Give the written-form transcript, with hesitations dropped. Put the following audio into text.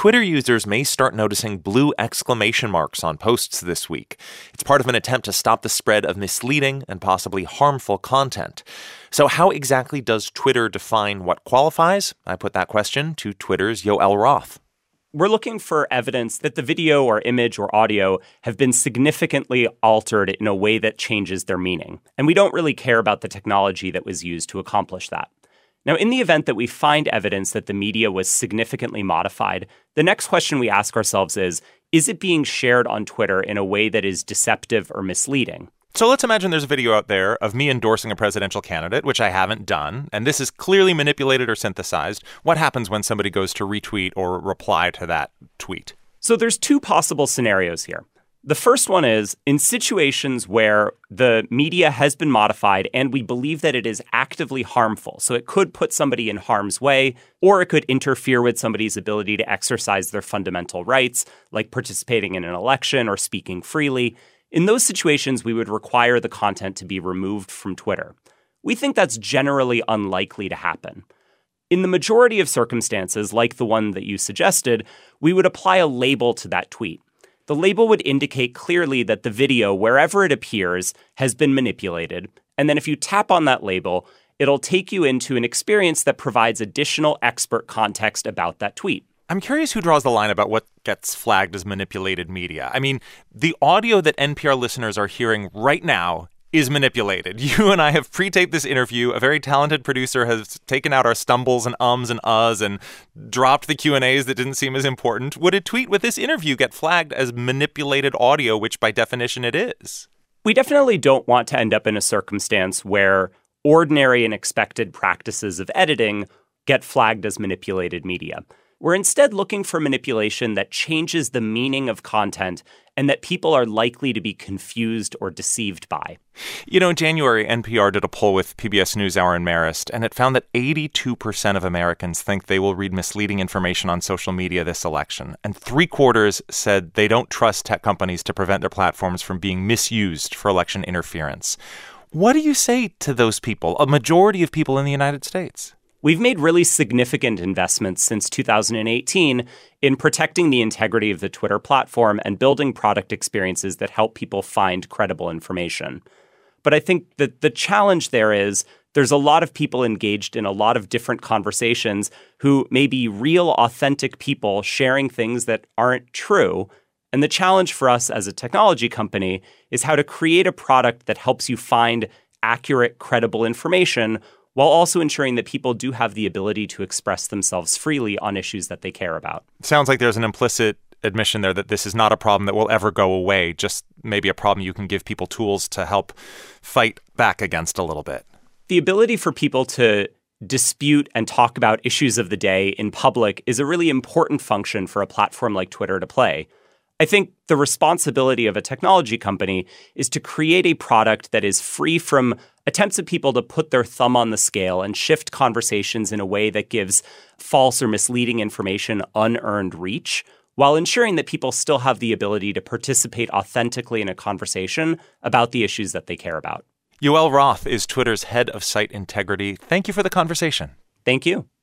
Twitter users may start noticing blue exclamation marks on posts this week. It's part of an attempt to stop the spread of misleading and possibly harmful content. So how exactly does Twitter define what qualifies? I put that question to Twitter's Yoel Roth. We're looking for evidence that the video or image or audio have been significantly altered in a way that changes their meaning. And we don't really care about the technology that was used to accomplish that. Now, in the event that we find evidence that the media was significantly modified, the next question we ask ourselves is it being shared on Twitter in a way that is deceptive or misleading? So let's imagine there's a video out there of me endorsing a presidential candidate, which I haven't done, and this is clearly manipulated or synthesized. What happens when somebody goes to retweet or reply to that tweet? So there's two possible scenarios here. The first one is in situations where the media has been modified and we believe that it is actively harmful. So it could put somebody in harm's way, or it could interfere with somebody's ability to exercise their fundamental rights, like participating in an election or speaking freely. In those situations, we would require the content to be removed from Twitter. We think that's generally unlikely to happen. In the majority of circumstances, like the one that you suggested, we would apply a label to that tweet. The label would indicate clearly that the video, wherever it appears, has been manipulated. And then if you tap on that label, it'll take you into an experience that provides additional expert context about that tweet. I'm curious who draws the line about what gets flagged as manipulated media. I mean, the audio that NPR listeners are hearing right now is manipulated. You and I have pre-taped this interview. A very talented producer has taken out our stumbles and ums and uhs and dropped the Q&As that didn't seem as important. Would a tweet with this interview get flagged as manipulated audio, which by definition it is? We definitely don't want to end up in a circumstance where ordinary and expected practices of editing get flagged as manipulated media. We're instead looking for manipulation that changes the meaning of content and that people are likely to be confused or deceived by. You know, in January, NPR did a poll with PBS NewsHour and Marist, and it found that 82% of Americans think they will read misleading information on social media this election. And 3/4 said they don't trust tech companies to prevent their platforms from being misused for election interference. What do you say to those people, a majority of people in the United States? We've made really significant investments since 2018 in protecting the integrity of the Twitter platform and building product experiences that help people find credible information. But I think that the challenge there is there's a lot of people engaged in a lot of different conversations who may be real, authentic people sharing things that aren't true. And the challenge for us as a technology company is how to create a product that helps you find accurate, credible information while also ensuring that people do have the ability to express themselves freely on issues that they care about. Sounds like there's an implicit admission there that this is not a problem that will ever go away, just maybe a problem you can give people tools to help fight back against a little bit. The ability for people to dispute and talk about issues of the day in public is a really important function for a platform like Twitter to play. I think the responsibility of a technology company is to create a product that is free from attempts of people to put their thumb on the scale and shift conversations in a way that gives false or misleading information unearned reach, while ensuring that people still have the ability to participate authentically in a conversation about the issues that they care about. Yoel Roth is Twitter's head of site integrity. Thank you for the conversation. Thank you.